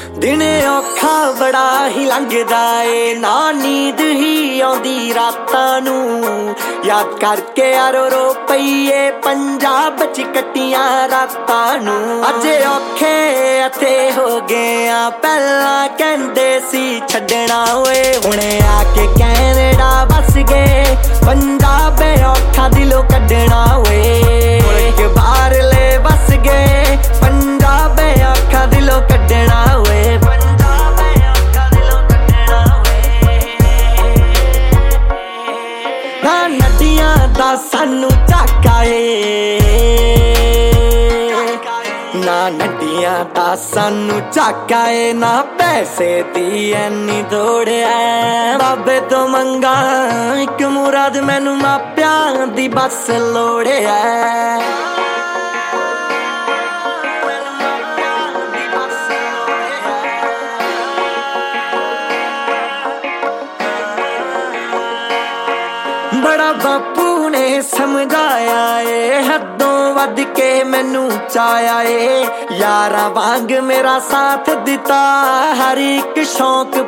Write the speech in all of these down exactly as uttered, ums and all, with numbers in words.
ਦਿਨੇ ਔਖਾ ਬੜਾ ਹੀ ਲੰਘਦਾ ਏ, ਨਾ ਨੀਂਦ ਹੀ ਆਉਂਦੀ ਰਾਤਾਂ ਨੂੰ। ਯਾਦ ਕਰਕੇ ਯਾਰੋ ਰੋ ਪਈਏ ਪੰਜਾਬ ਚ ਕੱਟੀਆਂ ਰਾਤਾਂ ਨੂੰ। ਅੱਜ ਔਖੇ ਇੱਥੇ ਹੋ ਗਏ ਆ, ਪਹਿਲਾਂ ਕਹਿੰਦੇ ਸੀ ਛੱਡਣਾ ਓਏ, ਹੁਣੇ ਆ ਕੇ ਕੈਨੇਡਾ ਵਸ ਗਏ। ਪੰਜਾਬ ਔਖਾ ਦਿਲੋਂ ਕੱਢਣਾ ਓਏ, ਮੁਲਕ ਬਾਹਰਲੇ ਵਸ ਗਏ। ਪੰਜਾਬ ਔਖਾ ਦਿਲੋਂ ਕੱਢਣਾ ਓਏ, ਪੰਜਾਬ ਔਖਾ ਦਿਲੋਂ ਕੱਢਣਾ ਓਏ। ਨਾ ਨਦੀਆਂ ਦਾ ਸਾਨੂੰ ਝਾਕਾ ਏ, ਨਾ ਨਦੀਆਂ ਦਾ ਸਾਨੂੰ ਝਾਕਾ ਏ, ਨਾ ਪੈਸੇ ਦੀ ਐਨੀ ਦੌੜ ਐ। ਬਾਬੇ ਤੋਂ ਮੰਗਾ ਇੱਕ ਮੁਰਾਦ, ਮੈਨੂੰ ਮਾਪਿਆਂ ਦੀ ਬਸ ਲੋੜ ਐ। ਬੜਾ ਬਾਪੂ ਨੇ ਸਮਝਾਇਆ ਏ, ਹੱਦੋਂ ਵੱਧ ਕੇ ਮੈਨੂੰ ਚਾਇਆ ਏ। ਯਾਰਾਂ ਵਾਂਗ ਮੇਰਾ ਸਾਥ ਦਿੱਤਾ, ਹਰ ਇੱਕ ਸ਼ੌਕ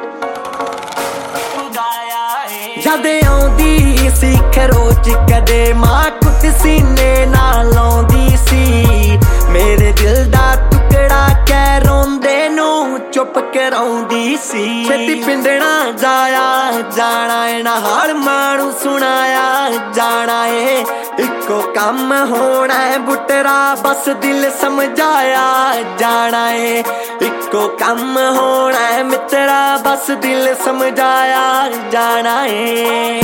ਪੁਗਾਇਆ ਏ। ਜਦ ਆਉਂਦੀ ਸੀ ਖਰੋਚ ਕਦੇ ਮਾਂ ਕੁੱਟ ਸੀਨੇ ਨਾਲ ਲਾਉਂਦੀ ਸੀ। ਮੇਰੇ ਦਿਲ ਦਾ ਟੁਕੜਾ ਕਹਿ ਰੋਂਦੇ ਨੂੰ ਚੁੱਪ ਕਰਾਉਂਦੀ ਸੀ। ਛੇਤੀ ਪਿੰਡਣਾ ਜਾਇਆ ਜਾਣਾ ਏ, ਨਾ ਹਾਲ ਮਾਣੂ ਸੁਣਾਇਆ ਜਾਣਾ ਏ। ਇੱਕੋ ਕੰਮ ਹੋਣਾ ਏ ਬੁੱਟਰਾ, ਬਸ ਦਿਲ ਸਮਝਾਇਆ ਜਾਣਾ ਏ। ਇੱਕੋ ਕੰਮ ਹੋਣਾ ਏ ਮਿੱਤਰਾ, ਬਸ ਦਿਲ ਸਮਝਾਇਆ ਜਾਣਾ ਏ।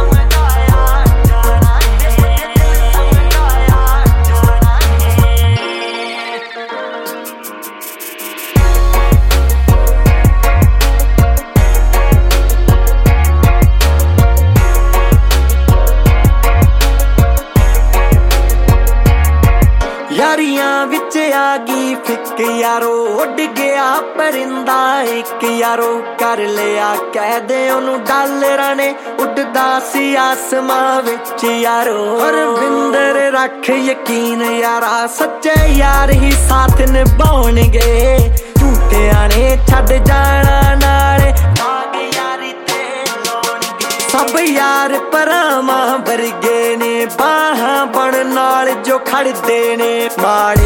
ਯਾਰੀਆਂ ਵਿੱਚ ਆ ਗਈ ਫਿੱਕ ਯਾਰੋ, ਉੱਡ ਗਿਆ ਪਰਿੰਦਾ ਇੱਕ ਯਾਰੋ। ਕਰ ਲਿਆ ਕੈਦ ਉਹਨੂੰ ਡਾਲਰਾਂ ਨੇ, ਉੱਡਦਾ ਸੀ ਆਸਮਾਂ ਵਿੱਚ ਯਾਰੋ। ਰਵਿੰਦਰ ਰੱਖ ਯਕੀਨ ਯਾਰਾ, ਸੱਚੇ ਯਾਰ ਹੀ ਸਾਥ ਨਿਭਾਉਣਗੇ। ਝੂਠਿਆਂ ਨੇ ਛੱਡ ਜਾਣਾ ਨਾਲੇ ਦਾਗ ਯਾਰੀ ਤੇ ਲਾਉਣਗੇ। ਸਭ ਯਾਰ ਭਰਾਵਾਂ ਵਰਗੇ ਨੇ, ਬਾਹਾਂ ਬਣ ਨਾਲ ਜੋ ਖੜਦੇ ਨੇ। ਮਾੜੇ